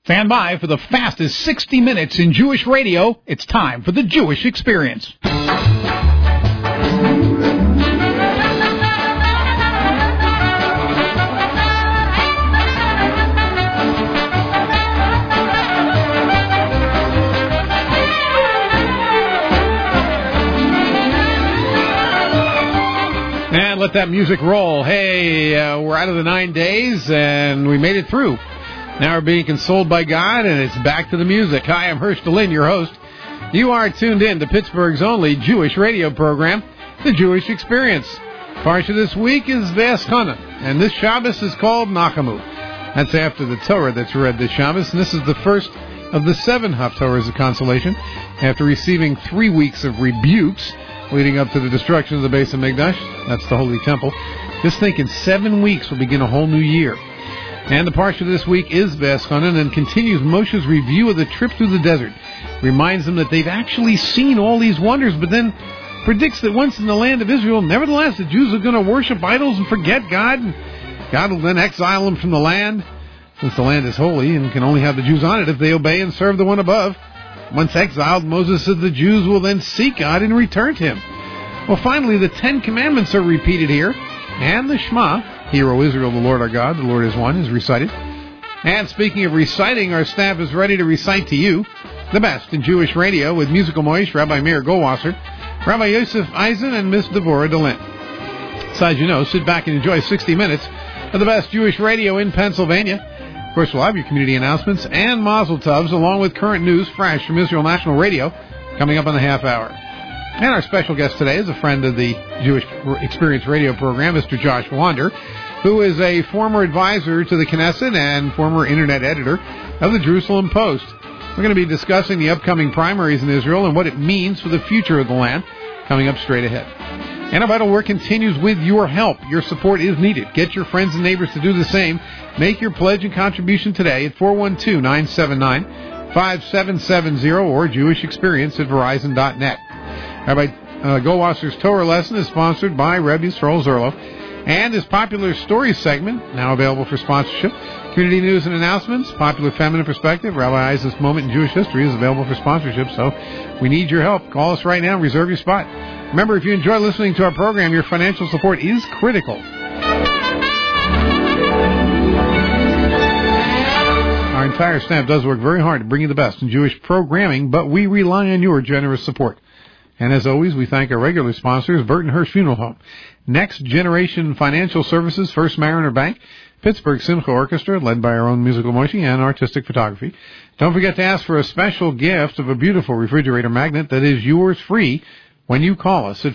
Stand by for the fastest 60 minutes in Jewish radio. It's time for the Jewish Experience. And let that music roll. Hey, we're out of the 9 days, and we made it through. Now we're being consoled by God, and it's back to the music. Hi, I'm Hersh Delin, your host. You are tuned in to Pittsburgh's only Jewish radio program, The Jewish Experience. Parsha this week is V'eschana, and this Shabbos is called Nachamu. That's after the Torah that's read this Shabbos, and this is the first of the 7 Haftorahs of consolation, after receiving 3 weeks of rebukes leading up to the destruction of the Beis HaMikdash. That's the Holy Temple. Just think in 7 weeks we'll begin a whole new year. And the parsha this week is V'eschana, and continues Moshe's review of the trip through the desert. Reminds them that they've actually seen all these wonders, but then predicts that once in the land of Israel, nevertheless, the Jews are going to worship idols and forget God, and God will then exile them from the land, since the land is holy and can only have the Jews on it if they obey and serve the one above. Once exiled, Moses said the Jews will then seek God and return to Him. Well, finally, the 10 Commandments are repeated here, and the Shema, Hear, O Israel, the Lord our God, the Lord is one, is recited. And speaking of reciting, our staff is ready to recite to you the best in Jewish radio with musical moish, Rabbi Meir Goldwasser, Rabbi Yosef Eisen, and Miss Devorah Delin. So as you know, sit back and enjoy 60 minutes of the best Jewish radio in Pennsylvania. Of course, we'll have your community announcements and Mazel Tovs, along with current news fresh from Israel National Radio, coming up in the half hour. And our special guest today is a friend of the Jewish Experience radio program, Mr. Josh Wander, who is a former advisor to the Knesset and former internet editor of the Jerusalem Post. We're going to be discussing the upcoming primaries in Israel and what it means for the future of the land, coming up straight ahead. And our vital work continues with your help. Your support is needed. Get your friends and neighbors to do the same. Make your pledge and contribution today at 412-979-5770 or jewishexperience@verizon.net. Rabbi Goldwasser's Torah lesson is sponsored by Rebbe Yisrael Zerlo, and his popular stories segment, now available for sponsorship. Community news and announcements, popular feminine perspective, Rabbi Isaac's moment in Jewish history is available for sponsorship, so we need your help. Call us right now, reserve your spot. Remember, if you enjoy listening to our program, your financial support is critical. Our entire staff does work very hard to bring you the best in Jewish programming, but we rely on your generous support. And as always, we thank our regular sponsors, Burton Hirsch Funeral Home, Next Generation Financial Services, First Mariner Bank, Pittsburgh Simcha Orchestra, led by our own musical moishi, and artistic photography. Don't forget to ask for a special gift of a beautiful refrigerator magnet that is yours free when you call us at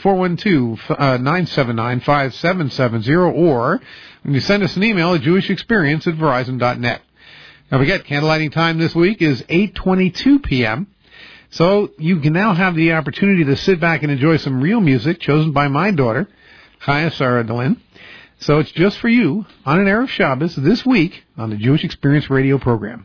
412-979-5770, or when you send us an email at jewishexperience@verizon.net. Don't forget, candlelighting time this week is 8:22 p.m., so you can now have the opportunity to sit back and enjoy some real music chosen by my daughter, Chaya Sarah Delin. So it's just for you on an Erev Shabbos this week on the Jewish Experience radio program.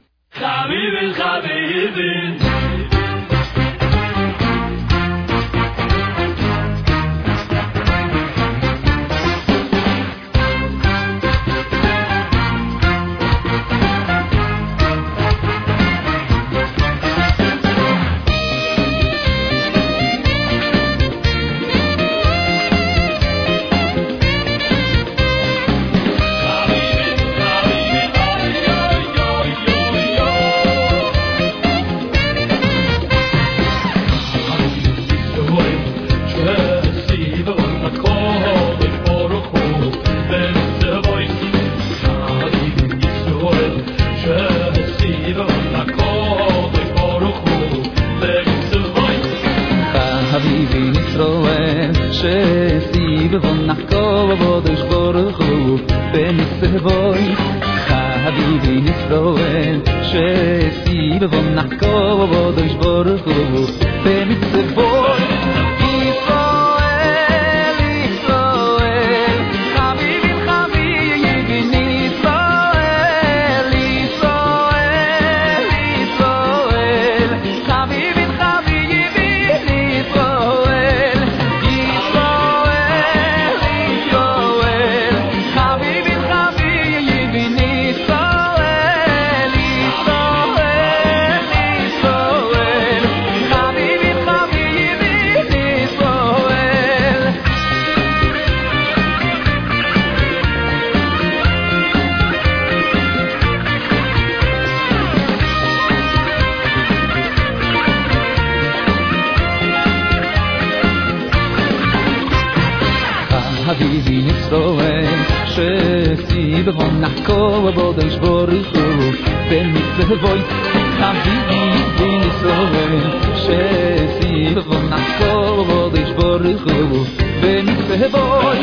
nako bodosh boruchu bemitzvoy Chavivi v'nisroel shesi nako bodosh boruchu bemitzvoy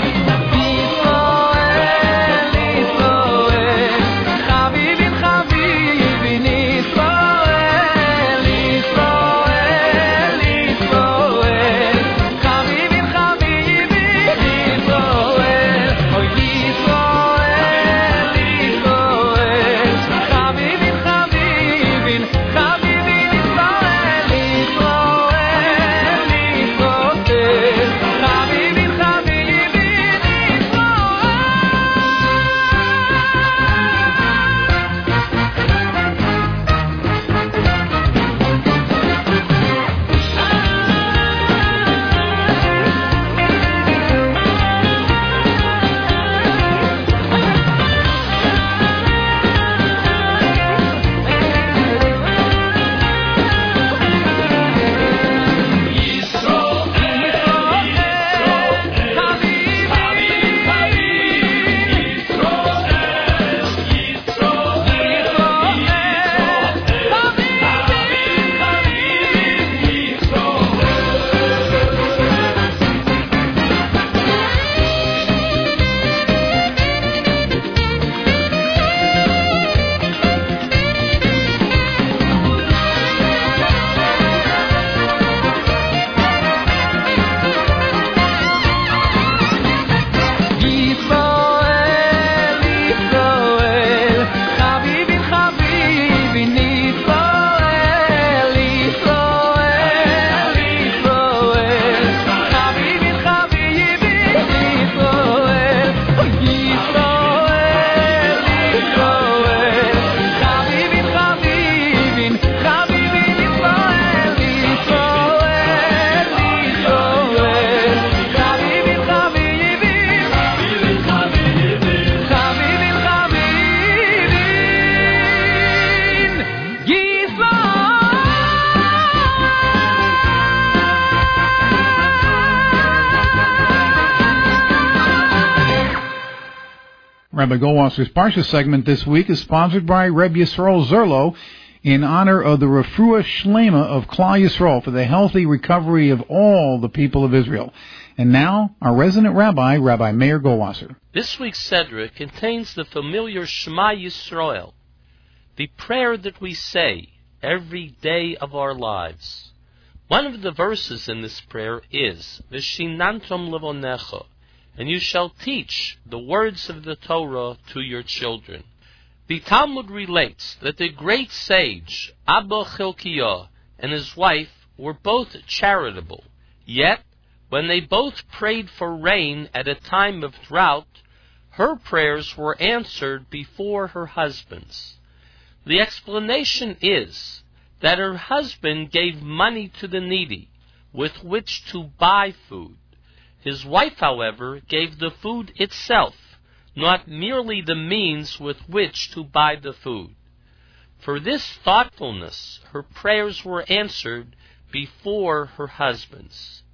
Rabbi Goldwasser's Parsha segment this week is sponsored by Reb Yisrael Zerlo in honor of the Refuah Shlema of Klal Yisrael for the healthy recovery of all the people of Israel. And now, our resident rabbi, Rabbi Meir Goldwasser. This week's Sedra contains the familiar Shema Yisrael, the prayer that we say every day of our lives. One of the verses in this prayer is, V'shinantom levonecha, and you shall teach the words of the Torah to your children. The Talmud relates that the great sage Abba Chilkiah and his wife were both charitable, yet when they both prayed for rain at a time of drought, her prayers were answered before her husband's. The explanation is that her husband gave money to the needy with which to buy food. His wife, however, gave the food itself, not merely the means with which to buy the food. For this thoughtfulness, her prayers were answered before her husband's.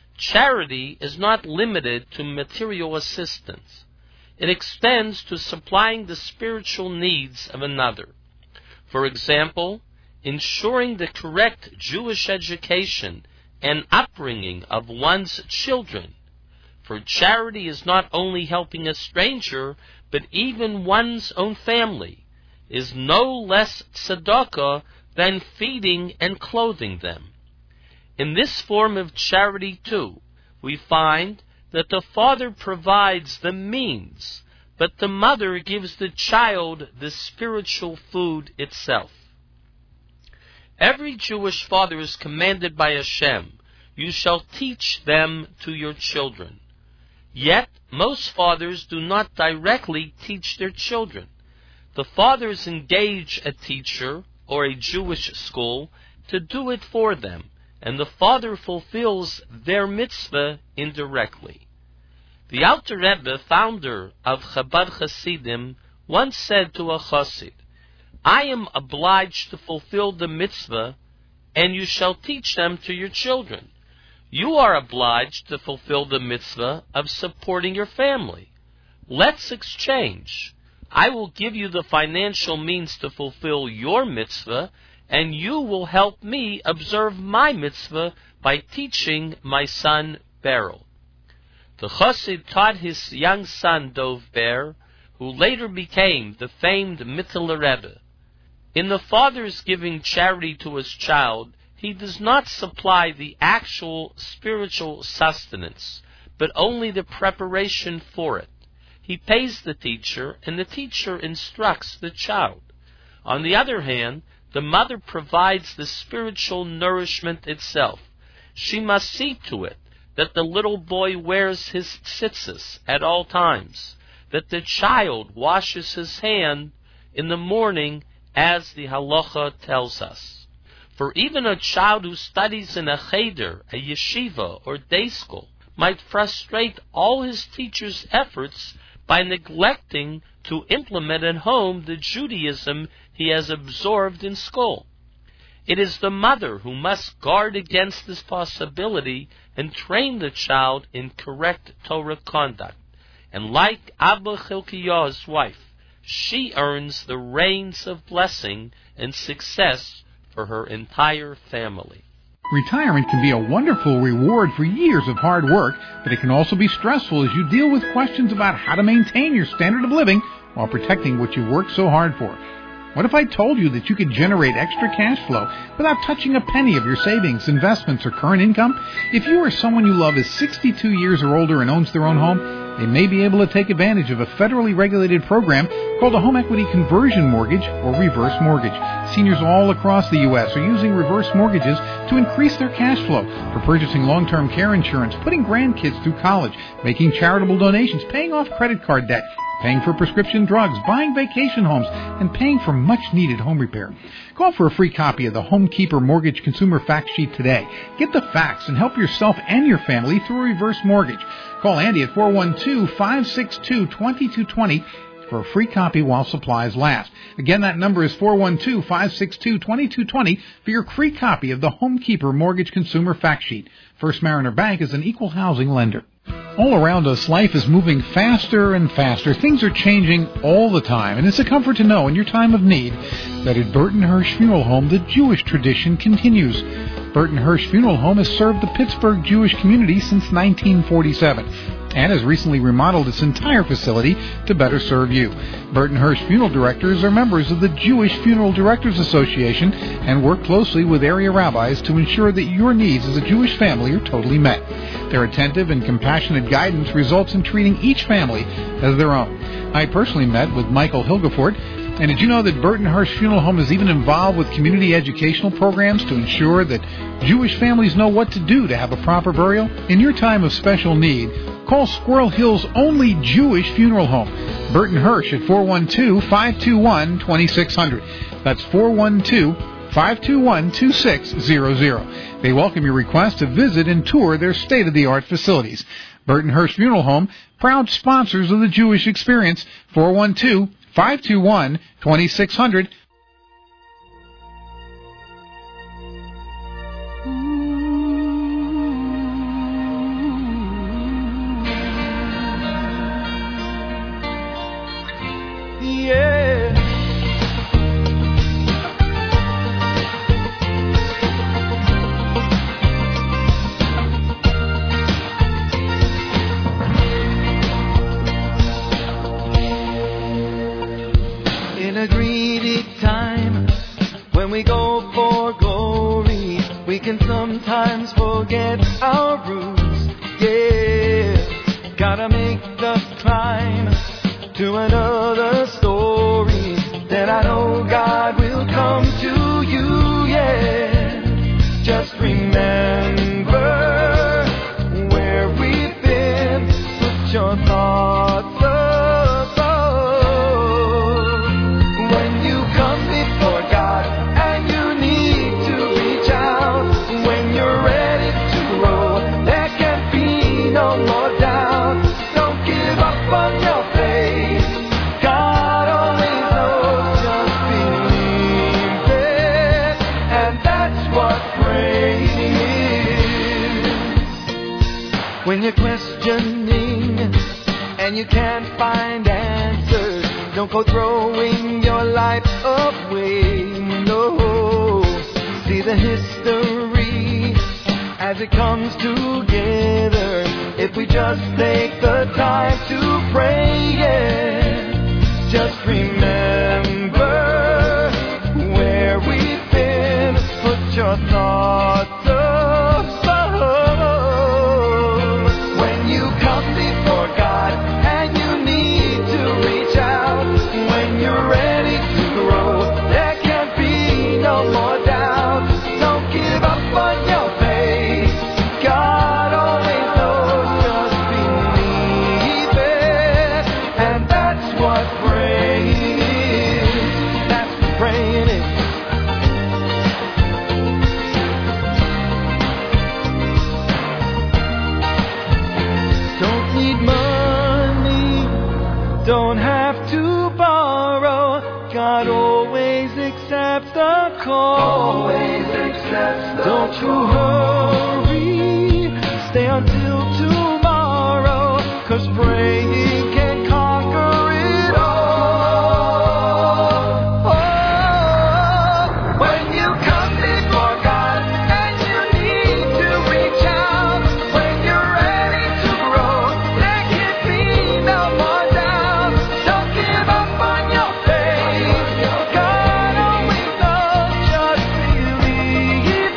Charity is not limited to material assistance. It extends to supplying the spiritual needs of another. For example, ensuring the correct Jewish education and upbringing of one's children. For charity is not only helping a stranger, but even one's own family, is no less tzedakah than feeding and clothing them. In this form of charity, too, we find that the father provides the means, but the mother gives the child the spiritual food itself. Every Jewish father is commanded by Hashem, you shall teach them to your children. Yet, most fathers do not directly teach their children. The fathers engage a teacher or a Jewish school to do it for them, and the father fulfills their mitzvah indirectly. The Alter Rebbe, founder of Chabad Hasidim, once said to a Chassid, I am obliged to fulfill the mitzvah, and you shall teach them to your children. You are obliged to fulfill the mitzvah of supporting your family. Let's exchange. I will give you the financial means to fulfill your mitzvah, and you will help me observe my mitzvah by teaching my son Beryl. The Chassid taught his young son Dov Ber, who later became the famed Mittler Rebbe. In the father's giving charity to his child, he does not supply the actual spiritual sustenance, but only the preparation for it. He pays the teacher, and the teacher instructs the child. On the other hand, the mother provides the spiritual nourishment itself. She must see to it that the little boy wears his tzitzis at all times, that the child washes his hand in the morning as the halacha tells us. For even a child who studies in a cheder, a yeshiva, or day school might frustrate all his teacher's efforts by neglecting to implement at home the Judaism he has absorbed in school. It is the mother who must guard against this possibility and train the child in correct Torah conduct. And like Abba Chilkiah's wife, she earns the reins of blessing and success for her entire family. Retirement can be a wonderful reward for years of hard work, but it can also be stressful as you deal with questions about how to maintain your standard of living while protecting what you worked so hard for. What if I told you that you could generate extra cash flow without touching a penny of your savings, investments, or current income? If you or someone you love is 62 years or older and owns their own home, they may be able to take advantage of a federally regulated program called a home equity conversion mortgage or reverse mortgage. Seniors all across the U.S. are using reverse mortgages to increase their cash flow for purchasing long-term care insurance, putting grandkids through college, making charitable donations, paying off credit card debt, paying for prescription drugs, buying vacation homes, and paying for much-needed home repair. Call for a free copy of the Homekeeper Mortgage Consumer Fact Sheet today. Get the facts and help yourself and your family through a reverse mortgage. Call Andy at 412-562-2220 for a free copy while supplies last. Again, that number is 412-562-2220 for your free copy of the Homekeeper Mortgage Consumer Fact Sheet. First Mariner Bank is an equal housing lender. All around us, life is moving faster and faster. Things are changing all the time, and it's a comfort to know in your time of need that at Burton Hirsch Funeral Home, the Jewish tradition continues. Burton Hirsch Funeral Home has served the Pittsburgh Jewish community since 1947 and has recently remodeled its entire facility to better serve you. Burton Hirsch Funeral Directors are members of the Jewish Funeral Directors Association and work closely with area rabbis to ensure that your needs as a Jewish family are totally met. Their attentive and compassionate guidance results in treating each family as their own. I personally met with Michael Hilgefort, and did you know that Burton Hirsch Funeral Home is even involved with community educational programs to ensure that Jewish families know what to do to have a proper burial? In your time of special need, call Squirrel Hill's only Jewish funeral home, Burton Hirsch, at 412-521-2600. That's 412-521-2600. They welcome your request to visit and tour their state-of-the-art facilities. Burton Hirsch Funeral Home, proud sponsors of the Jewish Experience, 412-521-2600. Sometimes forget our roots, yeah. Gotta make the climb to another story. Then I know God will come to you, yeah. Just remember where we've been. Put your thoughts above. When you come before God and you need to reach out, when you're ready to grow, there can be no more doubt. Don't give up on your faith. God always knows, just believe it. And that's what praying is. When you're questioning and you can't find answers, Don't go throwing your life away, no. See the history as it comes together. If we just take the time to pray, yeah. Just remember where we've been. Put your thoughts above. When you come before God and you need to reach out, when you're ready to grow, there can't be no more doubt. Don't give up on your faith. God always knows, just believe it. And that's what praying is. That's what praying is. Don't need money, don't have to borrow. God always accepts the call. Always accepts the Don't you hurry, stay until tomorrow, 'cause praying can conquer it all. When you come before God and you need to reach out, when you're ready to grow, there can be no more doubt. Don't give up on your faith. God always knows, just believe it.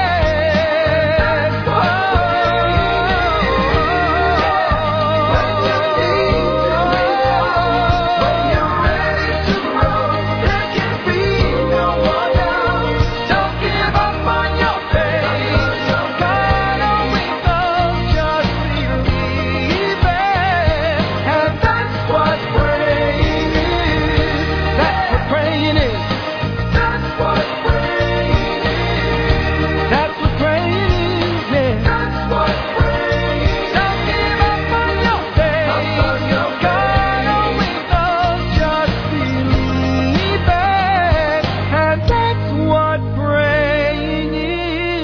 When you need to reach out, when you're ready to grow, there can be no more doubt. Don't give up on your faith. God always knows, just believe it. And that's what praying is. That's what praying is. That's what praying is. That's what praying is. Yeah. That's what praying is. Don't give up on your faith. God always knows, just believe it. And that's what praying is.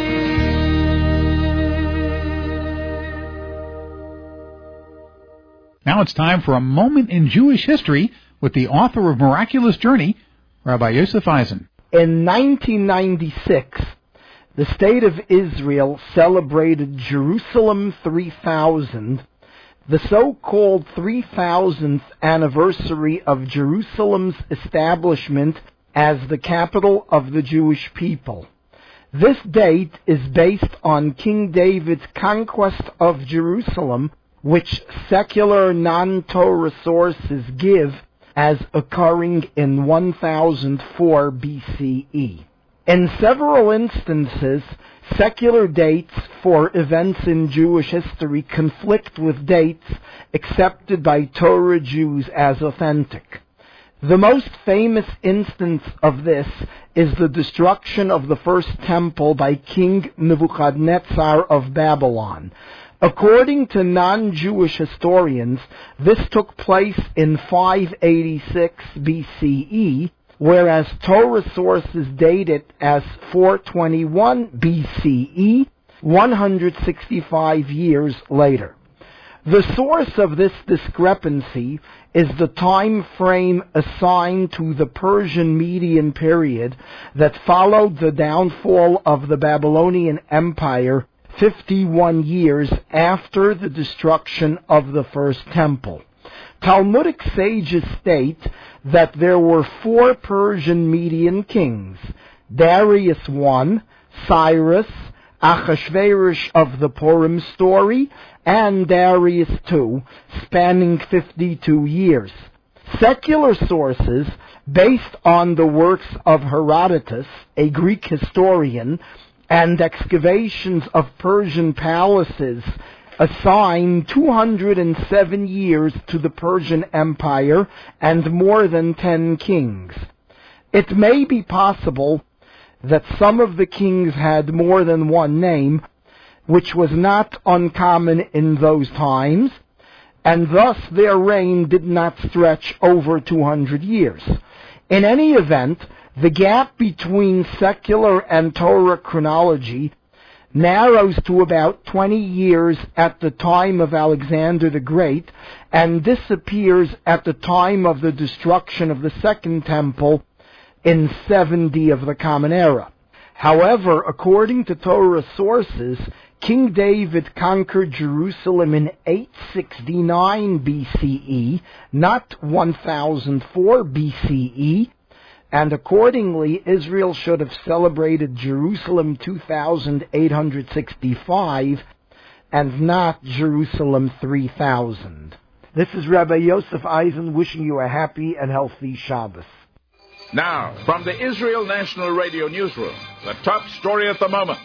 Now it's time for a moment in Jewish history with the author of Miraculous Journey, Rabbi Yosef Eisen. In 1996, the State of Israel celebrated Jerusalem 3000, the so-called 3000th anniversary of Jerusalem's establishment as the capital of the Jewish people. This date is based on King David's conquest of Jerusalem, which secular non-Torah sources give as occurring in 1004 BCE. In several instances, secular dates for events in Jewish history conflict with dates accepted by Torah Jews as authentic. The most famous instance of this is the destruction of the first temple by King Nebuchadnezzar of Babylon. According to non-Jewish historians, this took place in 586 BCE, whereas Torah sources date it as 421 BCE, 165 years later. The source of this discrepancy is the time frame assigned to the Persian Median period that followed the downfall of the Babylonian Empire 51 years after the destruction of the first temple. Talmudic sages state that there were 4 Persian Median kings: Darius I, Cyrus, Achashverosh of the Purim story, and Darius II, spanning 52 years. Secular sources, based on the works of Herodotus, a Greek historian, and excavations of Persian palaces, assign 207 years to the Persian Empire and more than 10 kings. It may be possible that some of the kings had more than one name, which was not uncommon in those times, and thus their reign did not stretch over 200 years. In any event, the gap between secular and Torah chronology narrows to about 20 years at the time of Alexander the Great and disappears at the time of the destruction of the Second Temple in 70 of the Common Era. However, according to Torah sources, King David conquered Jerusalem in 869 BCE, not 1004 BCE, and accordingly Israel should have celebrated Jerusalem 2865 and not Jerusalem 3000. This is Rabbi Yosef Eisen wishing you a happy and healthy Shabbos. Now, from the Israel National Radio Newsroom, the top story at the moment.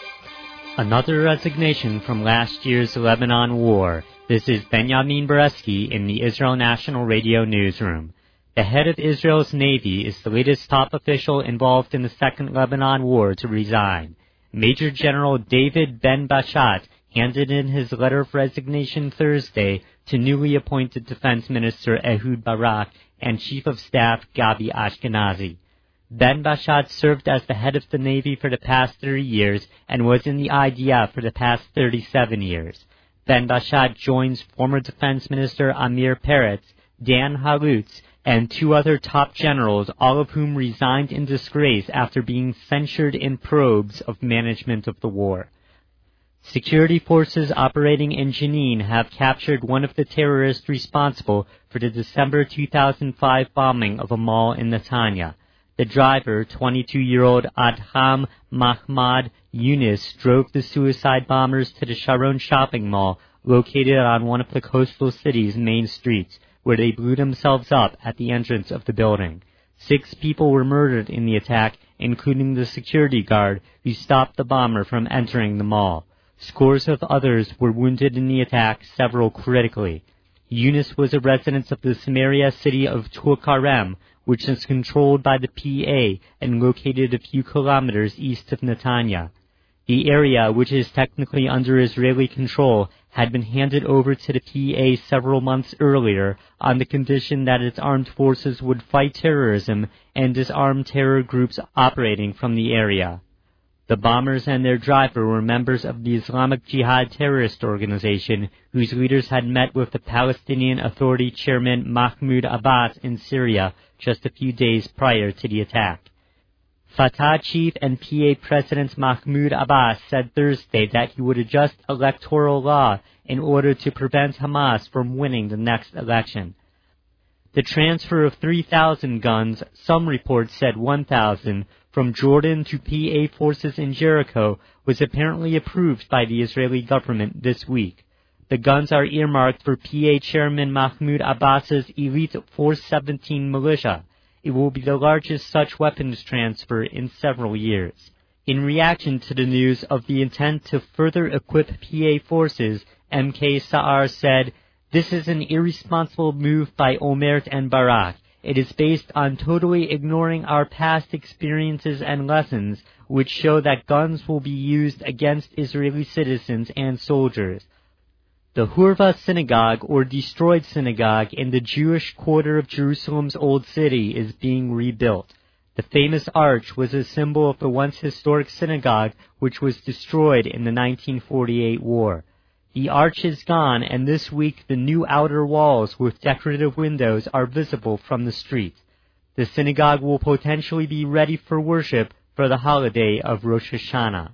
Another resignation from last year's Lebanon war. This is Benjamin Beresky in the Israel National Radio Newsroom. The head of Israel's Navy is the latest top official involved in the Second Lebanon War to resign. Major General David Ben-Bashat handed in his letter of resignation Thursday to newly appointed Defense Minister Ehud Barak and Chief of Staff Gabi Ashkenazi. Ben-Bashat served as the head of the Navy for the past 30 years and was in the IDF for the past 37 years. Ben-Bashat joins former Defense Minister Amir Peretz, Dan Halutz, and two other top generals, all of whom resigned in disgrace after being censured in probes of management of the war. Security forces operating in Jenin have captured one of the terrorists responsible for the December 2005 bombing of a mall in Netanya. The driver, 22-year-old Adham Mahmad Yunus, drove the suicide bombers to the Sharon shopping mall located on one of the coastal city's main streets, where they blew themselves up at the entrance of the building. 6 people were murdered in the attack, including the security guard who stopped the bomber from entering the mall. Scores of others were wounded in the attack, several critically. Yunus was a resident of the Samaria city of Tulkarem, which is controlled by the PA and located a few kilometers east of Netanya. The area, which is technically under Israeli control, had been handed over to the PA several months earlier on the condition that its armed forces would fight terrorism and disarm terror groups operating from the area. The bombers and their driver were members of the Islamic Jihad terrorist organization, whose leaders had met with the Palestinian Authority chairman Mahmoud Abbas in Syria just a few days prior to the attack. Fatah chief and PA President Mahmoud Abbas said Thursday that he would adjust electoral law in order to prevent Hamas from winning the next election. The transfer of 3,000 guns, some reports said 1,000, from Jordan to PA forces in Jericho was apparently approved by the Israeli government this week. The guns are earmarked for PA Chairman Mahmoud Abbas's elite 417 militia. It will be the largest such weapons transfer in several years. In reaction to the news of the intent to further equip PA forces, MK Saar said, "This is an irresponsible move by Omert and Barak. It is based on totally ignoring our past experiences and lessons, which show that guns will be used against Israeli citizens and soldiers." The Hurva synagogue, or destroyed synagogue, in the Jewish quarter of Jerusalem's Old City is being rebuilt. The famous arch was a symbol of the once historic synagogue, which was destroyed in the 1948 war. The arch is gone, and this week the new outer walls with decorative windows are visible from the street. The synagogue will potentially be ready for worship for the holiday of Rosh Hashanah.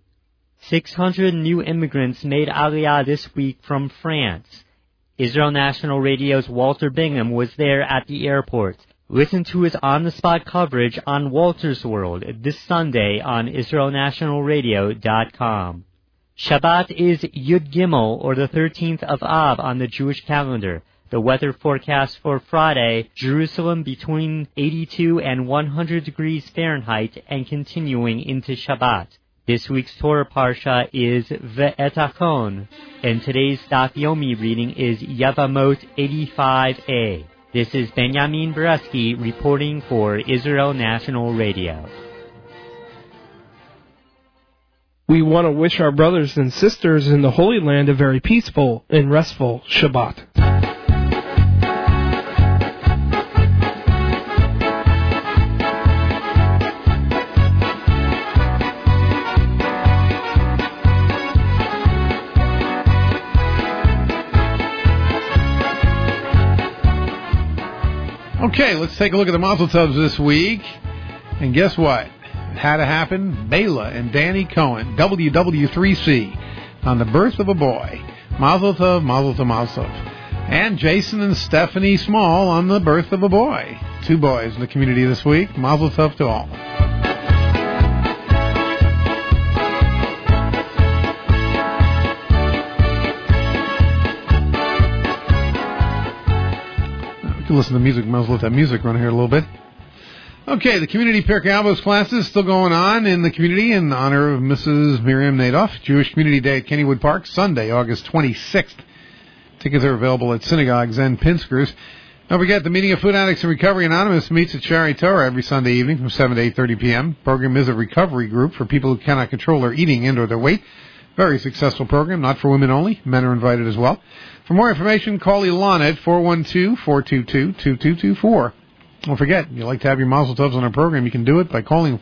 600 new immigrants made Aliyah this week from France. Israel National Radio's Walter Bingham was there at the airport. Listen to his on-the-spot coverage on Walter's World this Sunday on IsraelNationalRadio.com. Shabbat is Yud Gimel, or the 13th of Av on the Jewish calendar. The weather forecast for Friday, Jerusalem between 82 and 100 degrees Fahrenheit and continuing into Shabbat. This week's Torah Parsha is Ve'etachon, and today's Daf Yomi reading is Yavamot 85a. This is Benjamin Beresky reporting for Israel National Radio. We want to wish our brothers and sisters in the Holy Land a very peaceful and restful Shabbat. Okay, let's take a look at the Mazel Tovs this week. And guess what? It had to happen. Bela and Danny Cohen, WW3C, on the birth of a boy. Mazel Tov, Mazel Tov, Mazel Tov. And Jason and Stephanie Small on the birth of a boy. 2 boys in the community this week. Mazel Tov to all. Listen to music. Might as well let that music run here a little bit. Okay, the community Pirkei Avos classes still going on in the community in honor of Mrs. Miriam Nadoff. Jewish Community Day at Kennywood Park, Sunday, August 26th. Tickets are available at synagogues and Pinskers. Don't forget, the Meeting of Food Addicts and Recovery Anonymous meets at Shari Torah every Sunday evening from 7 to 8:30 p.m. Program is a recovery group for people who cannot control their eating and or their weight. Very successful program, not for women only. Men are invited as well. For more information, call Ilana at 412-422-2224. Don't forget, if you'd like to have your Mazel Tovs on our program, you can do it by calling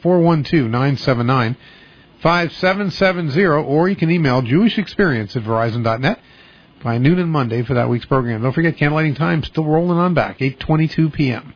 412-979-5770, or you can email jewishexperience@verizon.net by noon on Monday for that week's program. Don't forget, candlelighting time still rolling on back, 8:22 p.m.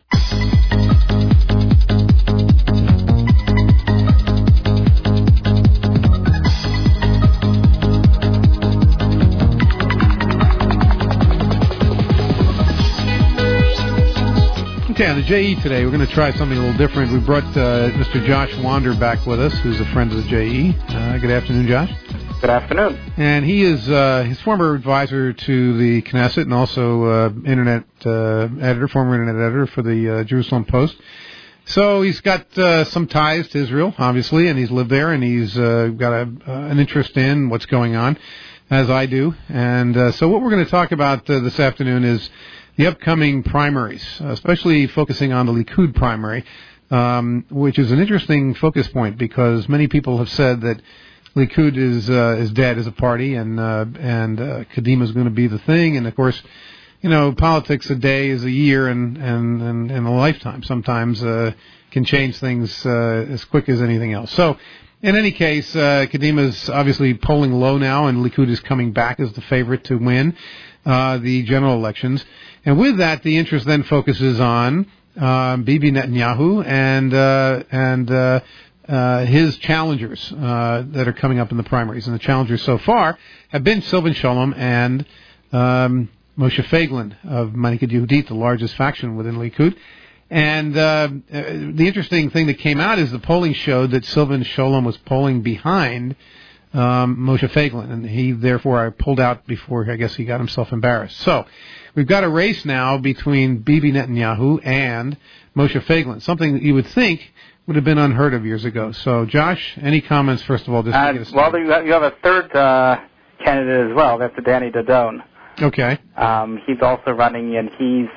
Okay, on the JE today, we're going to try something a little different. We brought Mr. Josh Wander back with us, who's a friend of the JE. Good afternoon, Josh. Good afternoon. And he is his former advisor to the Knesset and also internet editor, former internet editor for the Jerusalem Post. So he's got some ties to Israel, obviously, and he's lived there, and he's got an interest in what's going on, as I do. And so what we're going to talk about this afternoon is the upcoming primaries, especially focusing on the Likud primary, which is an interesting focus point because many people have said that Likud is dead as a party, and Kadima is going to be the thing. And of course, you know, politics a day is a year, and a lifetime sometimes can change things as quick as anything else. So, in any case, Kadima is obviously polling low now, and Likud is coming back as the favorite to win the general elections. And with that, the interest then focuses on Bibi Netanyahu and his challengers that are coming up in the primaries. And the challengers so far have been Silvan Shalom and Moshe Feiglin of Manhikat Yehudit, the largest faction within Likud. And the interesting thing that came out is the polling showed that Silvan Shalom was polling behind Moshe Feiglin, and he therefore pulled out before I guess he got himself embarrassed. So we've got a race now between Bibi Netanyahu and Moshe Feiglin, something that you would think would have been unheard of years ago. So, Josh, any comments, first of all? Just to get us well, you have a third candidate as well. That's Danny Dodon. Okay. He's also running, and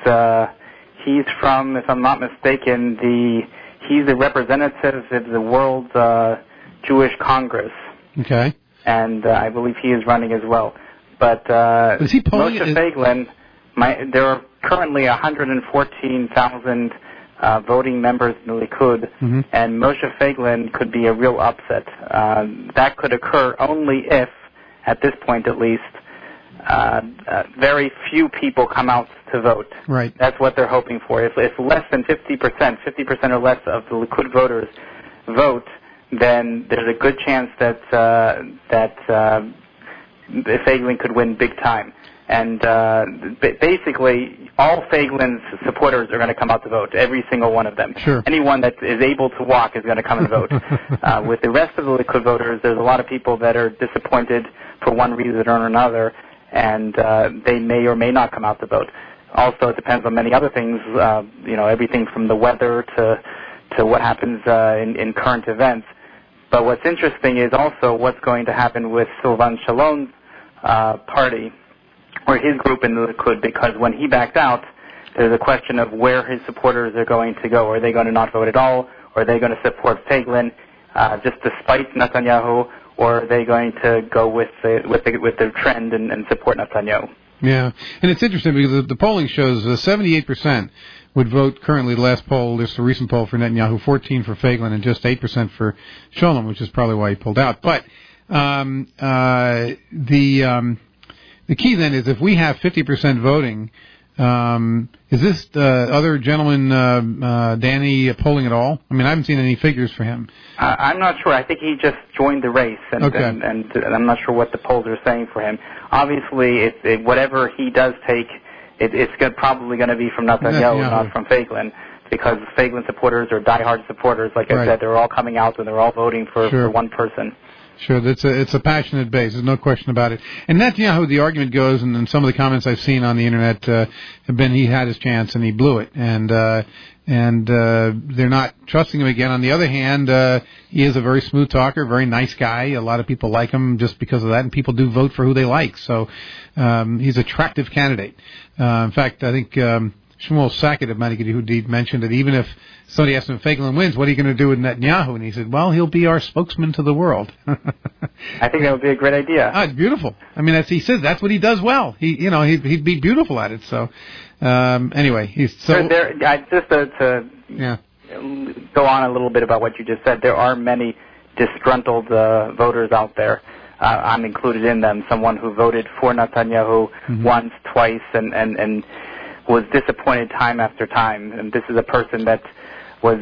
he's from, if I'm not mistaken, he's the representative of the World Jewish Congress. Okay. And I believe he is running as well. But is he polling Moshe Feiglin, there are currently 114,000 voting members in the Likud, and Moshe Feiglin could be a real upset. That could occur only if, at this point at least, very few people come out to vote. Right. That's what they're hoping for. If less than 50% or less of the Likud voters vote, then there's a good chance that Feiglin could win big time. And basically, all Feiglin's supporters are going to come out to vote, every single one of them. Sure. Anyone that is able to walk is going to come and vote. With the rest of the Likud voters, there's a lot of people that are disappointed for one reason or another, and they may or may not come out to vote. Also, it depends on many other things, everything from the weather to what happens in current events. But what's interesting is also what's going to happen with Silvan Shalom's party, or his group in the Likud, because when he backed out, there's a question of where his supporters are going to go. Are they going to not vote at all? Or are they going to support Feiglin just despite Netanyahu? Or are they going to go with the trend and support Netanyahu? Yeah, and it's interesting because the polling shows 78% would vote currently. The last poll, there's a recent poll for Netanyahu, 14% for Feiglin, and just 8% for Shalom, which is probably why he pulled out. But the key then is if we have 50% voting Is this other gentleman, Danny, polling at all? I mean, I haven't seen any figures for him. I'm not sure. I think he just joined the race, and I'm not sure what the polls are saying for him. Obviously, whatever he does take, it's probably going to be from Netanyahu, not from Feiglin, because Feiglin supporters are diehard supporters. Like I said, they're all coming out and they're all voting for one person. Sure, it's a passionate base. There's no question about it. And Netanyahu, the argument goes, and some of the comments I've seen on the internet have been he had his chance and he blew it, and they're not trusting him again. On the other hand, he is a very smooth talker, very nice guy. A lot of people like him just because of that, and people do vote for who they like. So he's an attractive candidate. In fact, I think Shmuel Sackett of Manny Yehudit mentioned that even if somebody asked him if Feiglin wins, what are you going to do with Netanyahu? And he said, well, he'll be our spokesman to the world. I think that would be a great idea. It's beautiful. I mean, he says that's what he does well. He'd be beautiful at it. So anyway, he's so. Just to go on a little bit about what you just said, there are many disgruntled voters out there. I'm included in them. Someone who voted for Netanyahu once, twice, and was disappointed time after time. And this is a person that was,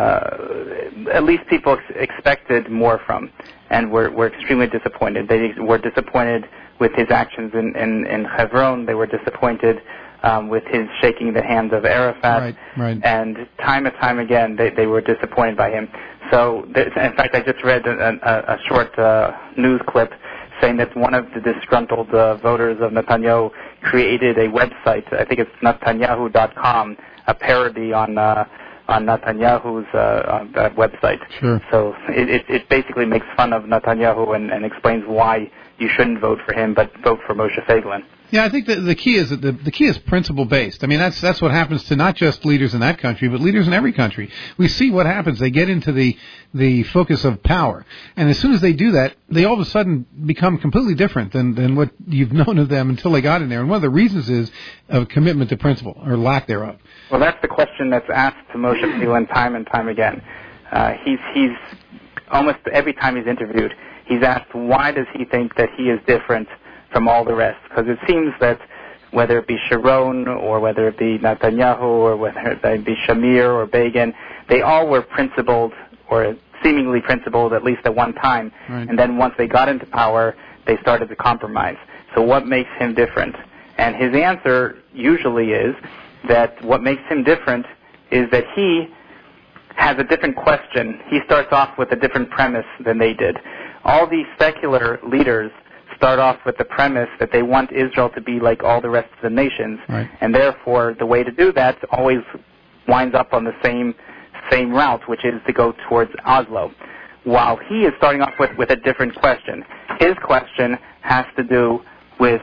at least people expected more from, and were extremely disappointed. They were disappointed with his actions in Hebron. They were disappointed with his shaking the hands of Arafat. Right. And time and time again, they were disappointed by him. So, in fact, I just read a short news clip saying that one of the disgruntled voters of Netanyahu created a website. I think it's Netanyahu.com, a parody on Netanyahu's that website. Sure. So it basically makes fun of Netanyahu and explains why you shouldn't vote for him, but vote for Moshe Feiglin. Yeah, I think the key is the key is principle based. I mean, that's what happens to not just leaders in that country, but leaders in every country. We see what happens. They get into the focus of power, and as soon as they do that, they all of a sudden become completely different than what you've known of them until they got in there. And one of the reasons is a commitment to principle or lack thereof. Well, that's the question that's asked to Moshe Feiglin time and time again. He's almost every time he's interviewed, he's asked why does he think that he is different from all the rest, because it seems that whether it be Sharon or whether it be Netanyahu or whether it be Shamir or Begin, they all were principled or seemingly principled at least at one time, and then once they got into power, they started to compromise. So what makes him different? And his answer usually is that what makes him different is that he has a different question. He starts off with a different premise than they did. All these secular leaders start off with the premise that they want Israel to be like all the rest of the nations, and therefore the way to do that always winds up on the same route, which is to go towards Oslo. While he is starting off with a different question. His question has to do with,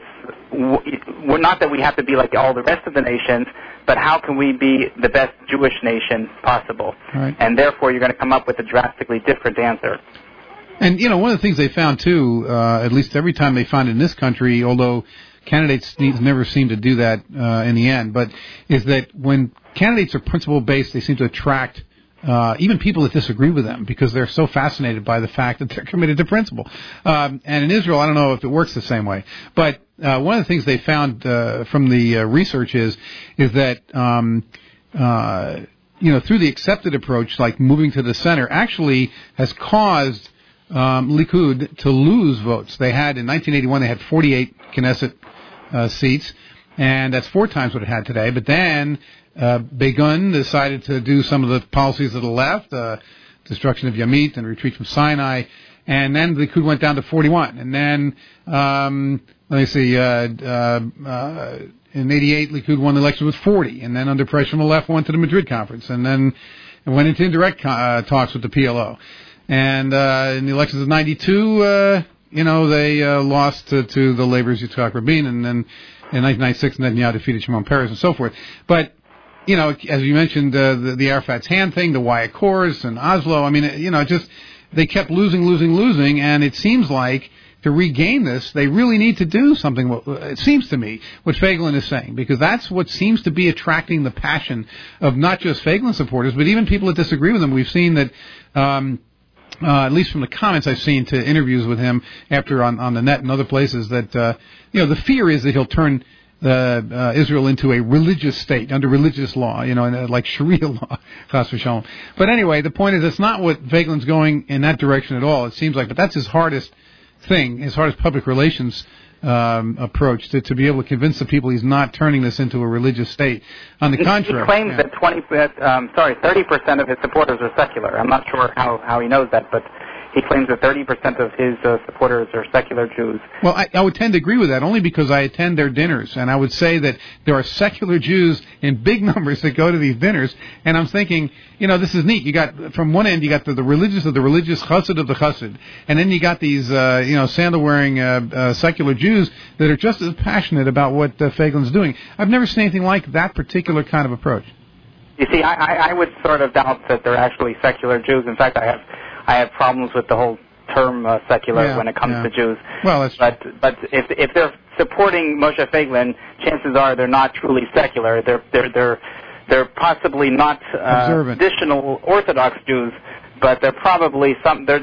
not that we have to be like all the rest of the nations, but how can we be the best Jewish nation possible? And therefore you're going to come up with a drastically different answer. And, one of the things they found, too, at least every time they find in this country, although candidates never seem to do that in the end, but is that when candidates are principle-based, they seem to attract even people that disagree with them because they're so fascinated by the fact that they're committed to principle. And in Israel, I don't know if it works the same way, but one of the things they found from the research is that through the accepted approach, like moving to the center, actually has caused Likud to lose votes. They had, in 1981, they had 48 Knesset seats, and that's 4 times what it had today. But then Begun decided to do some of the policies of the left, destruction of Yamit and retreat from Sinai, and then Likud went down to 41. And then, in 88, Likud won the election with 40, and then under pressure from the left went to the Madrid conference, and then went into indirect talks with the PLO. And in the elections of 92, they lost to the Labor's Yitzhak Rabin, and then in 1996, Netanyahu defeated Shimon Peres and so forth. But, as you mentioned, the Arafat's hand thing, the Wyatt Kors and Oslo, I mean, they kept losing, and it seems like to regain this, they really need to do something, it seems to me, what Feiglin is saying, because that's what seems to be attracting the passion of not just Feiglin supporters, but even people that disagree with him. We've seen that, at least from the comments I've seen to interviews with him after on the net and other places, that, the fear is that he'll turn Israel into a religious state under religious law, and, like Sharia law, chas v'shalom. But anyway, the point is, it's not what Feigelin's going in that direction at all. It seems like, but that's his hardest thing, his hardest public relations approach to be able to convince the people he's not turning this into a religious state. On the contrary, he claims that 30% of his supporters are secular. I'm not sure how he knows that, but he claims that 30% of his supporters are secular Jews. Well, I would tend to agree with that, only because I attend their dinners, and I would say that there are secular Jews in big numbers that go to these dinners, and I'm thinking, this is neat. You got, from one end, you got the religious of the religious, chassid of the chassid, and then you got these, sandal-wearing secular Jews that are just as passionate about what Feigelin's doing. I've never seen anything like that particular kind of approach. You see, I would sort of doubt that they're actually secular Jews. In fact, I have problems with the whole term secular when it comes to Jews. Well, that's but if they're supporting Moshe Feiglin, chances are they're not truly secular. They're possibly not traditional Orthodox Jews, but they're probably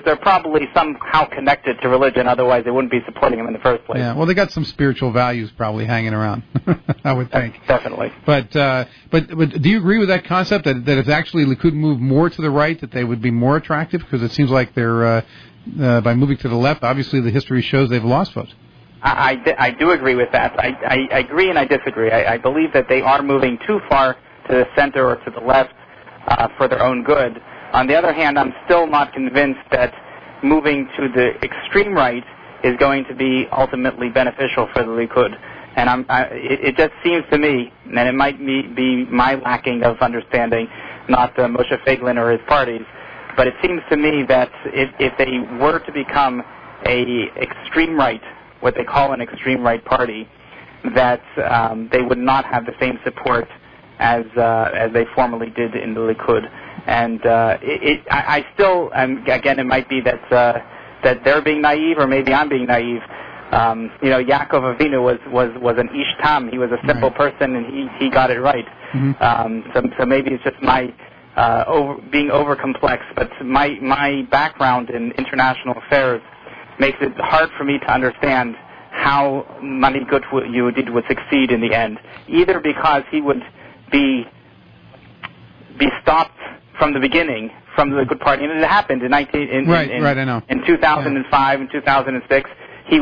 somehow connected to religion. Otherwise, they wouldn't be supporting him in the first place. Yeah, well, they got some spiritual values probably hanging around. I would think. Definitely. But do you agree with that concept that if actually Likud move more to the right, that they would be more attractive? Because it seems like they're by moving to the left, obviously the history shows they've lost votes. I do agree with that. I agree and I disagree. I believe that they are moving too far to the center or to the left for their own good. On the other hand, I'm still not convinced that moving to the extreme right is going to be ultimately beneficial for the Likud. And it just seems to me, and it might be my lacking of understanding, not Moshe Feiglin or his parties, but it seems to me that if they were to become a extreme right, what they call an extreme right party, that they would not have the same support as they formerly did in the Likud. And I still, again, it might be that they're being naive, or maybe I'm being naive. Yaakov Avinu was an ish tam. He was a simple person, and he got it right. Mm-hmm. So maybe it's just my being over complex. But my background in international affairs makes it hard for me to understand how Manhigut Yehudit would succeed in the end. Either because he would be stopped from the beginning from the Likud Party, and it happened in 2005 and 2006. He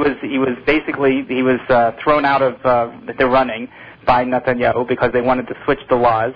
was thrown out of the running by Netanyahu because they wanted to switch the laws.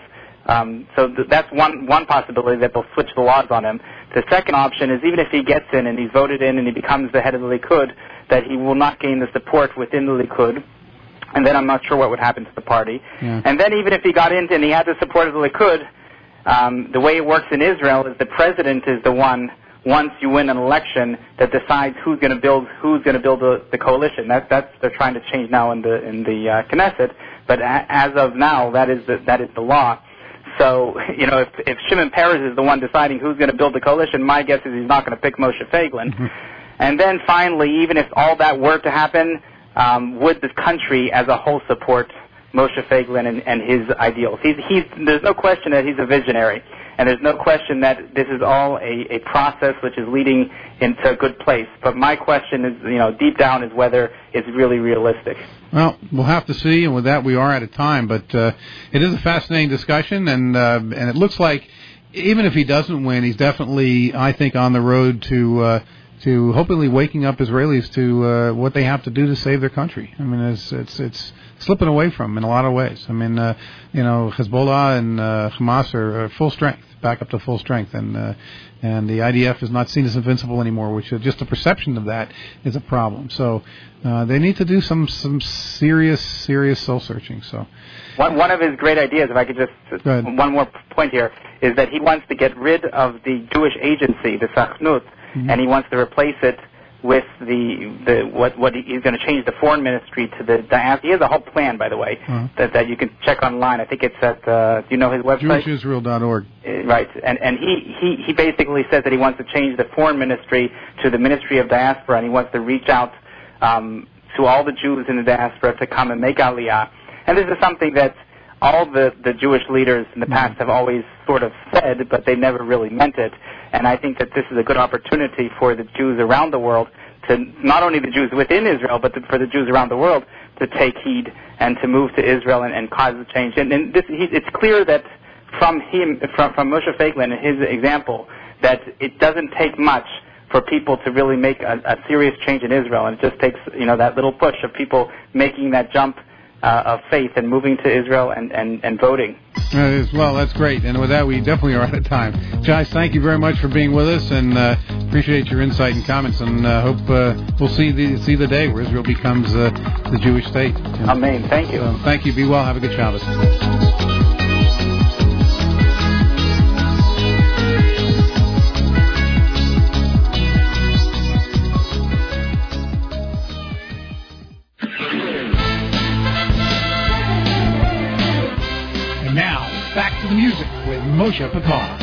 So that's one possibility, that they'll switch the laws on him. The second option is, even if he gets in and he's voted in and he becomes the head of the Likud, that he will not gain the support within the Likud, and then I'm not sure what would happen to the party. Yeah. And then even if he got in and he had the support of the Likud, the way it works in Israel is the president is the one, once you win an election, that decides who's going to build the coalition. That's they're trying to change now in the Knesset, but as of now, that is the law. So, if Shimon Peres is the one deciding who's going to build the coalition, my guess is he's not going to pick Moshe Feiglin. Mm-hmm. And then finally, even if all that were to happen, would the country as a whole support Moshe Feiglin and his ideals? There's no question that he's a visionary, and there's no question that this is all a process which is leading into a good place. But my question is, deep down, is whether it's really realistic. Well, we'll have to see, and with that, we are out of time. But it is a fascinating discussion, and it looks like even if he doesn't win, he's definitely, I think, on the road to hopefully waking up Israelis to what they have to do to save their country. I mean, it's slipping away from them in a lot of ways. I mean, Hezbollah and Hamas are full strength, back up to full strength, and the IDF is not seen as invincible anymore, which is just the perception of that is a problem. So they need to do some serious soul searching. So one of his great ideas, if I could just one more point here, is that he wants to get rid of the Jewish agency, the Sachnut, and he wants to replace it with what he's going to change the foreign ministry to the diaspora. He has a whole plan, by the way, that you can check online. I think it's at do you know his website? JewishIsrael.org. Right, and he basically says that he wants to change the foreign ministry to the Ministry of Diaspora, and he wants to reach out to all the Jews in the diaspora to come and make Aliyah. And this is something that all the Jewish leaders in the past have always sort of said, but they never really meant it. And I think that this is a good opportunity for the Jews around the world, to not only the Jews within Israel, but for the Jews around the world, to take heed and to move to Israel and cause the change. And it's clear that from Moshe Feiglin and his example that it doesn't take much for people to really make a serious change in Israel, and it just takes that little push of people making that jump of faith and moving to Israel and voting. Well, that's great. And with that, we definitely are out of time. Josh, thank you very much for being with us, and appreciate your insight and comments, and hope we'll see the day where Israel becomes the Jewish state. Amen. Thank you. Thank you. Be well. Have a good Shabbos. Now, back to the music with Moshe Pekar.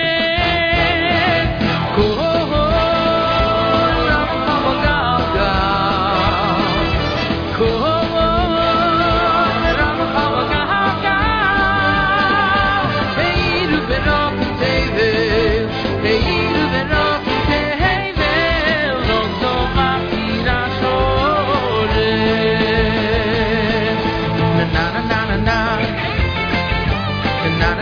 God.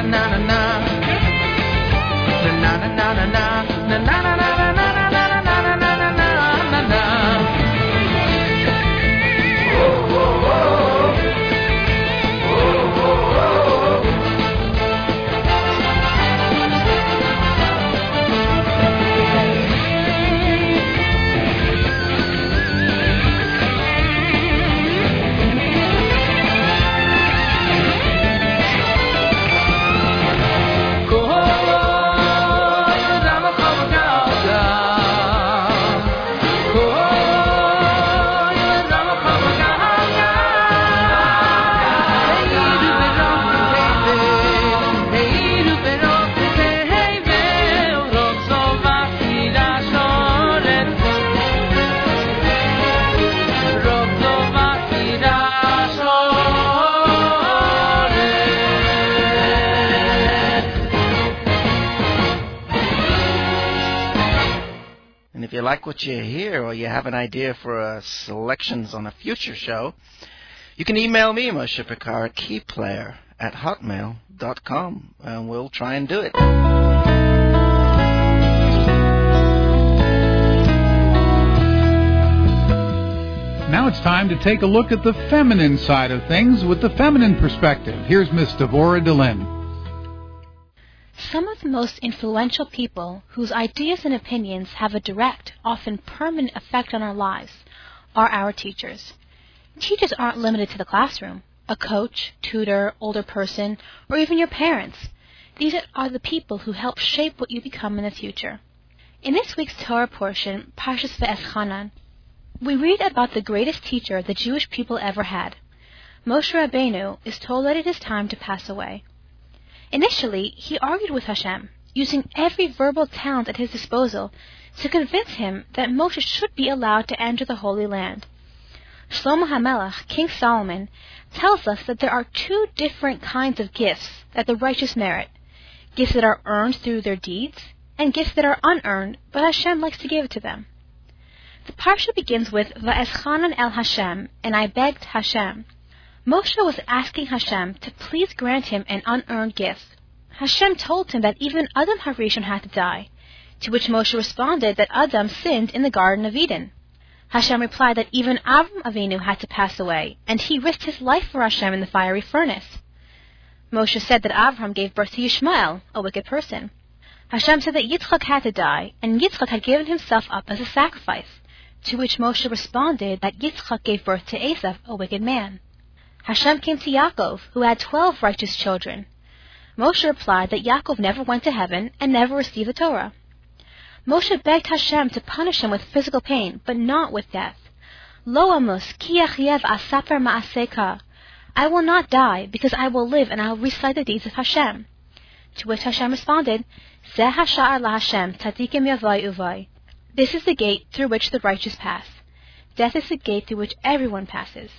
If you like what you hear or you have an idea for selections on a future show, you can email me, Moshe Picard, keyplayer@hotmail.com, and we'll try and do it. Now it's time to take a look at the feminine side of things with the feminine perspective. Here's Miss Devorah DeLynn. Some of the most influential people whose ideas and opinions have a direct, often permanent effect on our lives are our teachers. Teachers aren't limited to the classroom. A coach, tutor, older person, or even your parents. These are the people who help shape what you become in the future. In this week's Torah portion, Parshas Ve'eschanan, we read about the greatest teacher the Jewish people ever had. Moshe Rabbeinu is told that it is time to pass away. Initially, he argued with Hashem, using every verbal talent at his disposal to convince him that Moshe should be allowed to enter the Holy Land. Shlomo HaMelech, King Solomon, tells us that there are two different kinds of gifts that the righteous merit, gifts that are earned through their deeds, and gifts that are unearned, but Hashem likes to give it to them. The parsha begins with Va'eschanan el Hashem, and I begged Hashem. Moshe was asking Hashem to please grant him an unearned gift. Hashem told him that even Adam HaRishon had to die, to which Moshe responded that Adam sinned in the Garden of Eden. Hashem replied that even Avram Avinu had to pass away, and he risked his life for Hashem in the fiery furnace. Moshe said that Avram gave birth to Yishmael, a wicked person. Hashem said that Yitzchak had to die, and Yitzchak had given himself up as a sacrifice, to which Moshe responded that Yitzchak gave birth to Esav, a wicked man. Hashem came to Yaakov, who had 12 righteous children. Moshe replied that Yaakov never went to heaven and never received the Torah. Moshe begged Hashem to punish him with physical pain, but not with death. Lo amus ki achyev asaper ma'aseka. I will not die, because I will live and I will recite the deeds of Hashem. To which Hashem responded, Zeh hasha'ar laHashem tzadikim yavai uvai. This is the gate through which the righteous pass. Death is the gate through which everyone passes.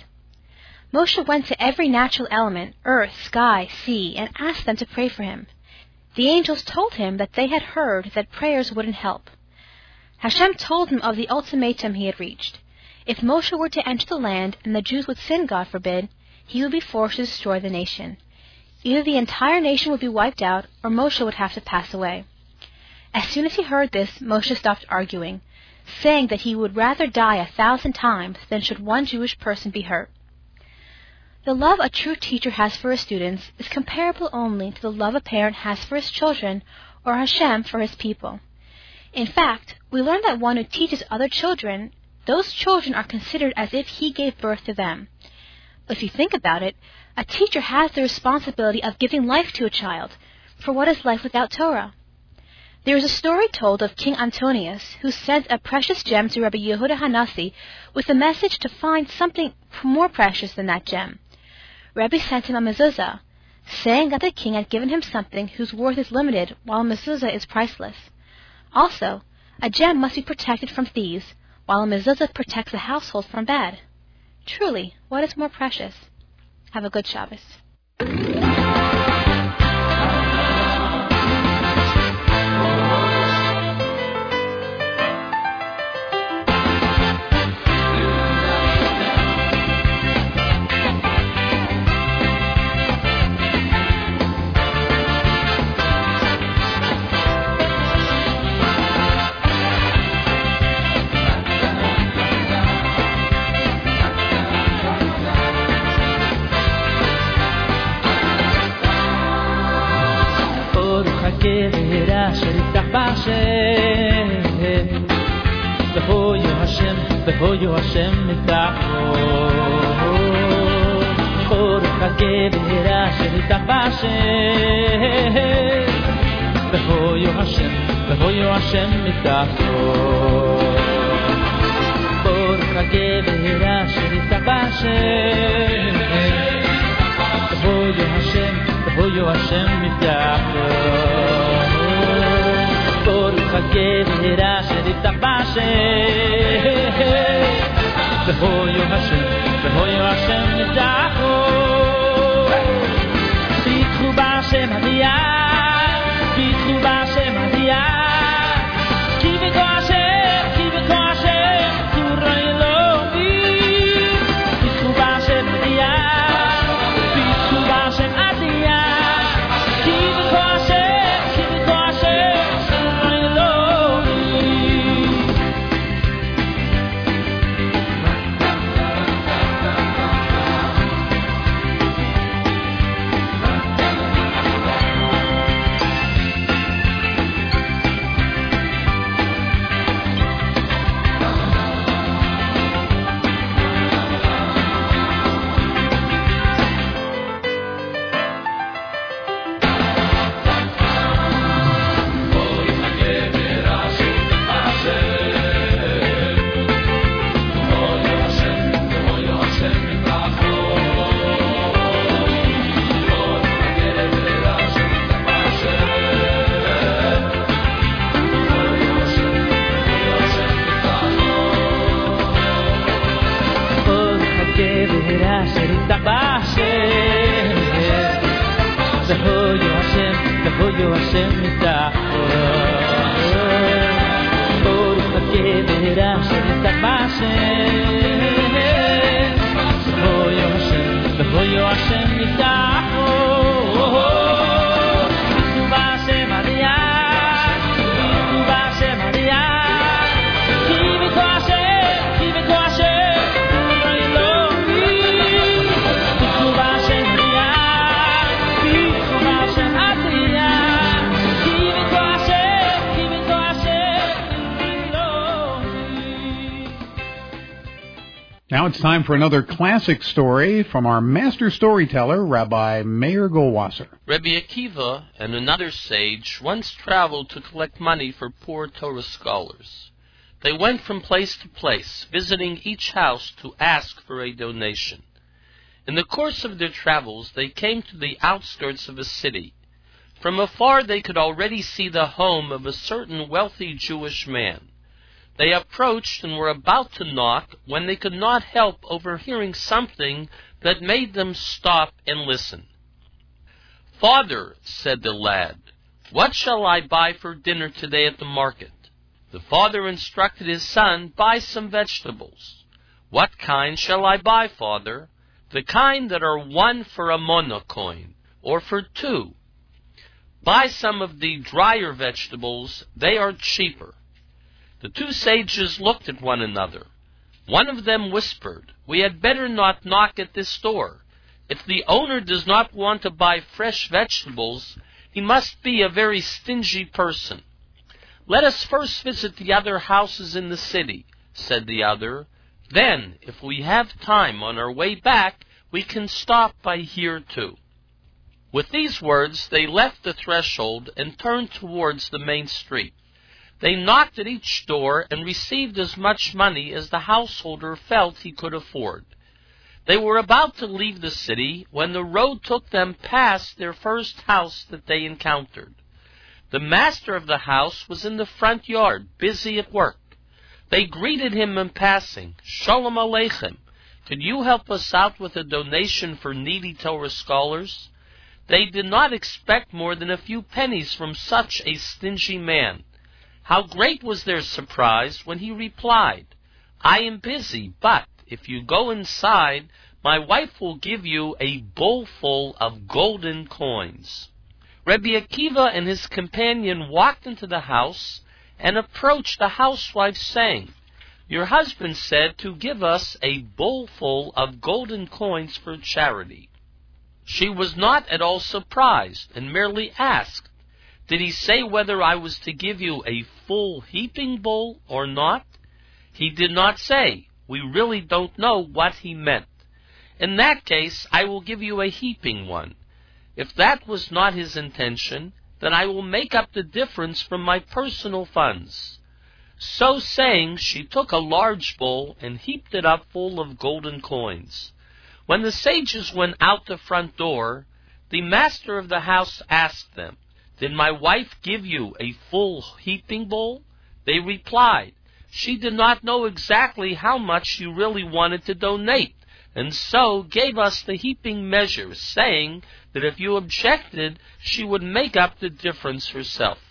Moshe went to every natural element, earth, sky, sea, and asked them to pray for him. The angels told him that they had heard that prayers wouldn't help. Hashem told him of the ultimatum he had reached. If Moshe were to enter the land and the Jews would sin, God forbid, he would be forced to destroy the nation. Either the entire nation would be wiped out, or Moshe would have to pass away. As soon as he heard this, Moshe stopped arguing, saying that he would rather die 1,000 times than should one Jewish person be hurt. The love a true teacher has for his students is comparable only to the love a parent has for his children or Hashem for his people. In fact, we learn that one who teaches other children, those children are considered as if he gave birth to them. If you think about it, a teacher has the responsibility of giving life to a child, for what is life without Torah? There is a story told of King Antonius, who sent a precious gem to Rabbi Yehuda Hanassi with a message to find something more precious than that gem. Rabbi sent him a mezuzah, saying that the king had given him something whose worth is limited, while a mezuzah is priceless. Also, a gem must be protected from thieves, while a mezuzah protects the household from bad. Truly, what is more precious? Have a good Shabbos. הגבר אשר יפתח בהשם והויו השם מטעמו ברוך הגבר אשר יפתח בהשם והויו השם מטעמו ברוך הגבר אשר יפתח בהשם והויו השם מטעמו ברוך הגבר אשר יפתח בהשם והויו השם מטעמו ביטחו בהשם הדיין ביטחו בהשם הדיין כי בכה השם צורו אלוהים ביטחו בהשם הדיין ביטחו בהשם הדיין כי בכה השם צורו אלוהים והויו השם מטעמו ברוך הגבר אשר יפתח בהשם והויו השם מטעמו ביטחו בהשם הדיין ביטחו בהשם הדיין כי בכה השם צורו אלוהים ביטחו בהשם הדיין ביטחו בהשם הדיין כי בכה השם אלוהים. Now it's time for another classic story from our master storyteller, Rabbi Meir Goldwasser. Rabbi Akiva and another sage once traveled to collect money for poor Torah scholars. They went from place to place, visiting each house to ask for a donation. In the course of their travels, they came to the outskirts of a city. From afar, they could already see the home of a certain wealthy Jewish man. They approached and were about to knock when they could not help overhearing something that made them stop and listen. "Father," said the lad, "what shall I buy for dinner today at the market?" The father instructed his son, "Buy some vegetables." "What kind shall I buy, father?" "The kind that are 1 for a mona coin, or for 2. Buy some of the drier vegetables, they are cheaper." The two sages looked at one another. One of them whispered, "We had better not knock at this door. If the owner does not want to buy fresh vegetables, he must be a very stingy person." "Let us first visit the other houses in the city," said the other. "Then, if we have time on our way back, we can stop by here too." With these words, they left the threshold and turned towards the main street. They knocked at each door and received as much money as the householder felt he could afford. They were about to leave the city when the road took them past their first house that they encountered. The master of the house was in the front yard, busy at work. They greeted him in passing. "Shalom Aleichem. Could you help us out with a donation for needy Torah scholars?" They did not expect more than a few pennies from such a stingy man. How great was their surprise when he replied, "I am busy, but if you go inside, my wife will give you a bowl full of golden coins." Rabbi Akiva and his companion walked into the house and approached the housewife, saying, "Your husband said to give us a bowl full of golden coins for charity." She was not at all surprised and merely asked, Did he say whether I was to give you a full heaping bowl or not? He did not say. We really don't know what he meant. In that case, I will give you a heaping one. If that was not his intention, then I will make up the difference from my personal funds. So saying, she took a large bowl and heaped it up full of golden coins. When the sages went out the front door, the master of the house asked them, "Did my wife give you a full heaping bowl?" They replied, "She did not know exactly how much she really wanted to donate, and so gave us the heaping measure, saying that if you objected, she would make up the difference herself."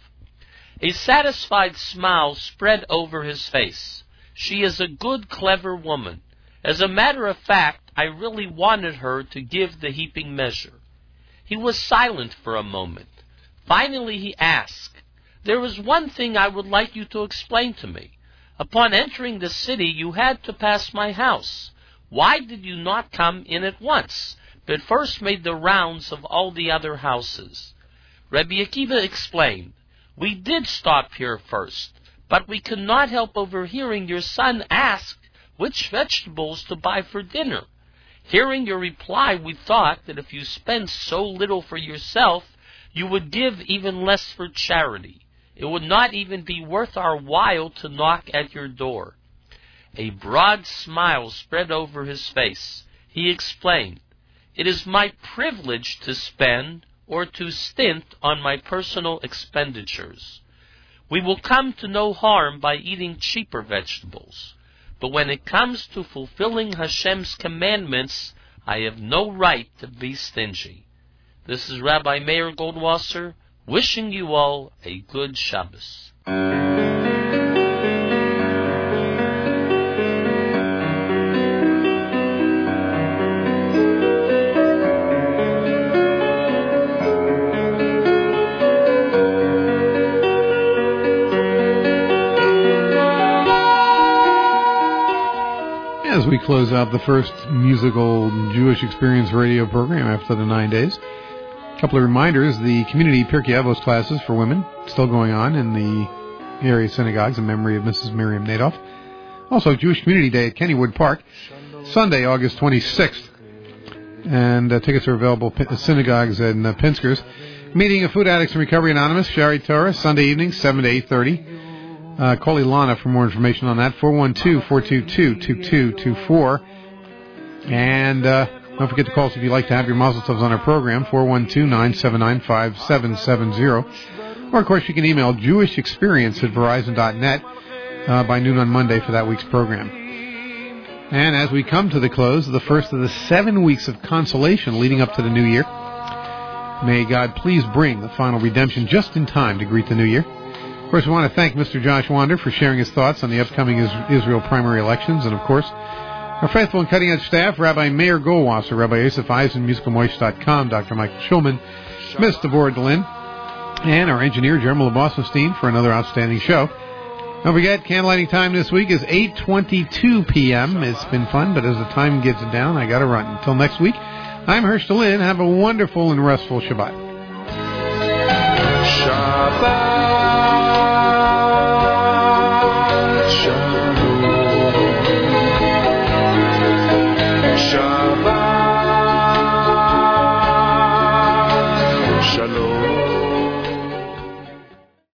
A satisfied smile spread over his face. She is a good, clever woman. As a matter of fact, I really wanted her to give the heaping measure. He was silent for a moment. Finally he asked, "There is one thing I would like you to explain to me. Upon entering the city, you had to pass my house. Why did you not come in at once, but first made the rounds of all the other houses?" Rabbi Akiva explained, "We did stop here first, but we could not help overhearing your son ask which vegetables to buy for dinner. Hearing your reply, we thought that if you spend so little for yourself, you would give even less for charity. It would not even be worth our while to knock at your door." A broad smile spread over his face. He explained, "It is my privilege to spend or to stint on my personal expenditures. We will come to no harm by eating cheaper vegetables. But when it comes to fulfilling Hashem's commandments, I have no right to be stingy." This is Rabbi Meir Goldwasser, wishing you all a good Shabbos. As we close out the first musical Jewish Experience radio program after the 9 days, a couple of reminders. The community Pirkei Avos classes for women still going on in the area synagogues in memory of Mrs. Miriam Nadoff. Also, Jewish Community Day at Kennywood Park, Sunday, August 26th. And tickets are available at synagogues and Pinskers. Meeting of Food Addicts and Recovery Anonymous, Shari Torah, Sunday evening, 7 to 8:30. Call Ilana for more information on that, 412-422-2224. And don't forget to call us if you'd like to have your Mazel Tovs on our program, 412-979-5770. Or, of course, you can email jewishexperience@verizon.net by noon on Monday for that week's program. And as we come to the close of the first of the 7 weeks of consolation leading up to the new year, may God please bring the final redemption just in time to greet the new year. Of course, we want to thank Mr. Josh Wander for sharing his thoughts on the upcoming Israel primary elections. And, of course, our faithful and cutting-edge staff, Rabbi Meir Goldwasser, Rabbi Yosef Eisen, MusicalMoish.com, Dr. Michael Schulman, Ms. Devorah Delin, and our engineer, Jeremy Lebossenstein, for another outstanding show. Don't forget, candlelighting time this week is 8:22 p.m. It's been fun, but as the time gets down, I got to run. Until next week, I'm Hersh Delin. Have a wonderful and restful Shabbat. Shabbat.